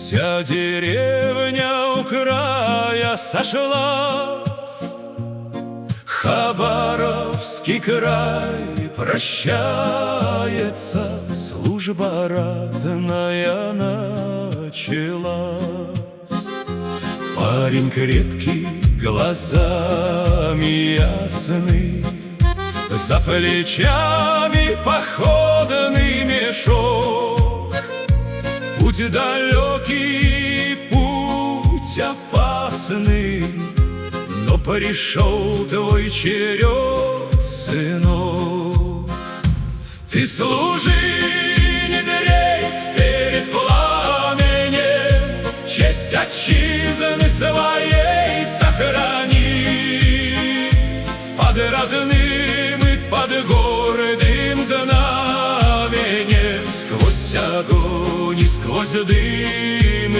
Вся деревня у края сошлась, Хабаровский край прощается, служба ратная началась. Парень крепкий, глазами ясный, за плечами походный мешок. Путь далекий, путь опасный, но пришел твой черед, сынок. Ты служи, не дрейф перед пламенем, честь отчизны своей сохрани. Под родным и под гордым знаменем, сквозь огонь и сквозь дым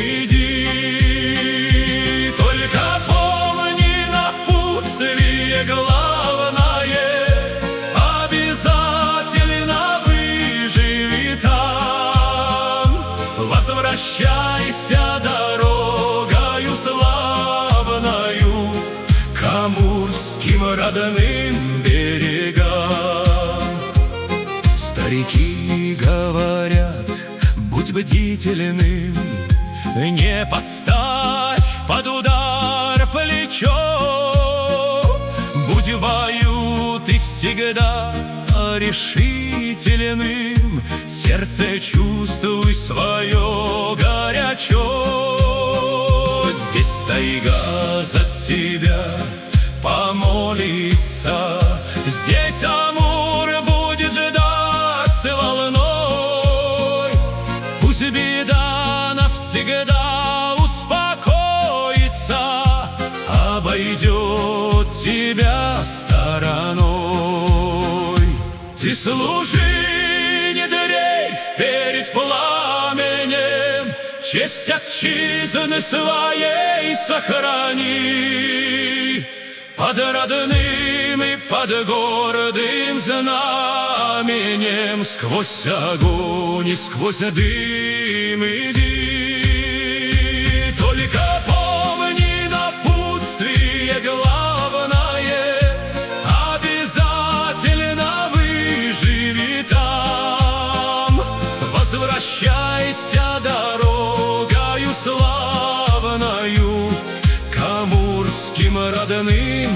иди. Только помни напутствие главное, обязательно выживи там. Возвращайся дорогою славною к амурским родным берегам. Старики говорят, будь бдительным, не подставь под удар плечо. Будь в бою ты всегда решительным, сердце чувствуй свое горячо. Здесь тайга за тебя помолится, здесь Амур будет ждать с волной. Пусть беда навсегда успокоится, обойдет тебя стороной. Ты служи, не дрейф перед пламенем, честь отчизны своей сохрани. Под родным и под гордым знаменем, сквозь огонь и сквозь дым иди. Только помни напутствие главное, обязательно выживи там. Возвращайся дорогою славною к амурским родным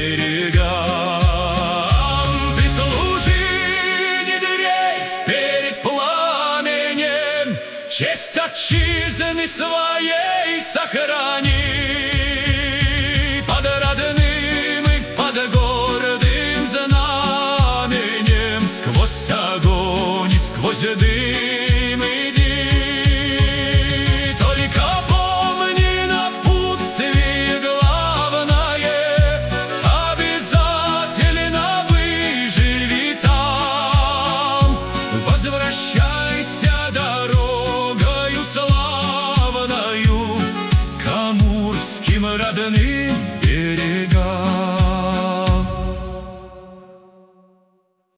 берегам. Ты служи, не дрейф перед пламенем, честь отчизны своей сохрани. Под родным и под гордым знаменем, сквозь огонь и сквозь дым иди. Возвращайся дорогою славною к амурским родным берегам.